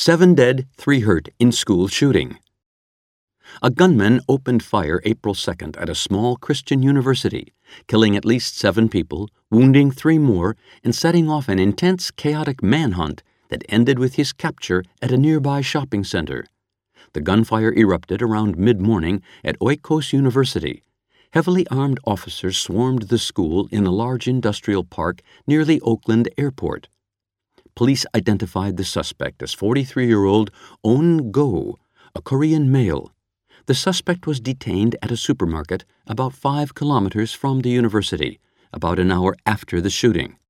7 dead, 3 hurt in school shooting. A gunman opened fire April 2nd at a small Christian university, killing at least 7 people, wounding 3 more, and setting off an intense, chaotic manhunt that ended with his capture at a nearby shopping center. The gunfire erupted around mid-morning at Oikos University. Heavily armed officers swarmed the school in a large industrial park near the Oakland airport. Police identified the suspect as 43-year-old On Go, a Korean male. The suspect was detained at a supermarket about 5 kilometers from the university, about an hour after the shooting.